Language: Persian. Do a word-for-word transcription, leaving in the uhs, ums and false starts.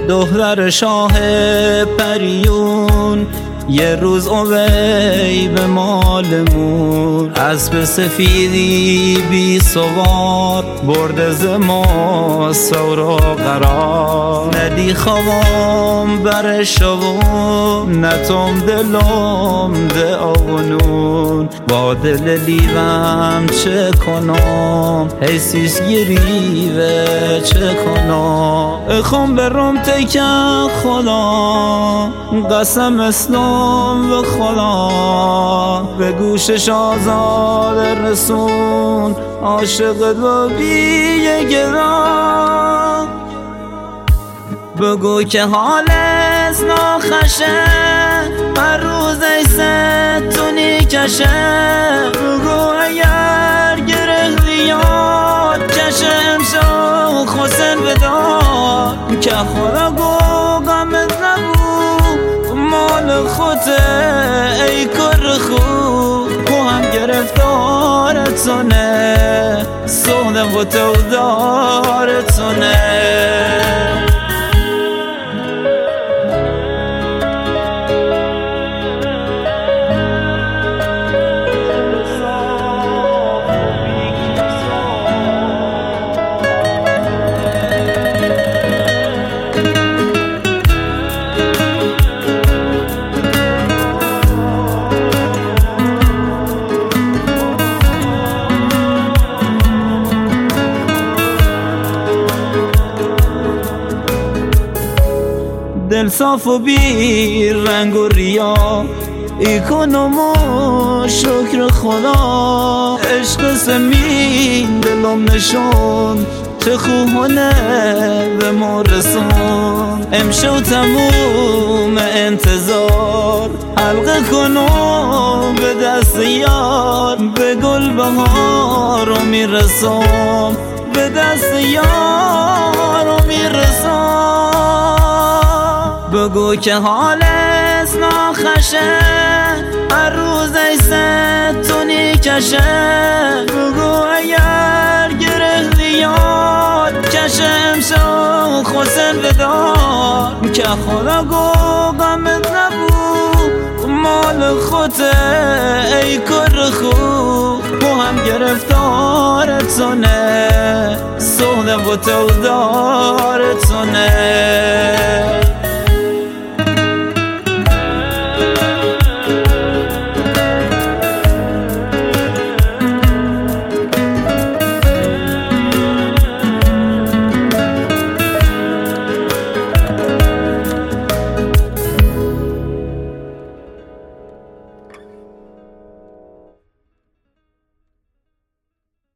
دختر شاه پریون یه روز اوی به مالمون اسب سفیدی بی سوار برده ز ما سورا قرار ندی خوام بر شوون نتوم دلم ده آونون با دل لیوم چه کنم حسیس گریوه چه کنم اخم برم تکن خدا قسم اسلام و خدا به گوشش آزاد رسون عاشقت و بی گران بگو که حالت ناخشه هر روز ایسه تو نیکشه بگو اگر گره یاد کشه امشا خوسن بدار که خدا گو غمت نبود مال خوده ای کر خوب تو هم گرفتارتونه سوده و تو دارتونه دل صاف و بی رنگ و ریا ای کنم و شکر خدا عشق سمین دلم نشون چه خوبانه به ما رسون امشو تموم انتظار حلقه کنم به دست یار به گل بهار رو میرسم به دست یار رو میرسم بگو که حالت ناخشه هر روز ایسه تو نیکشه بگو اگر گره یاد کشه امشا خوسن بدار که خدا گو غمت نبود مال خوده ای کر خوب تو هم گرفتارتونه سوده و تو دارتونه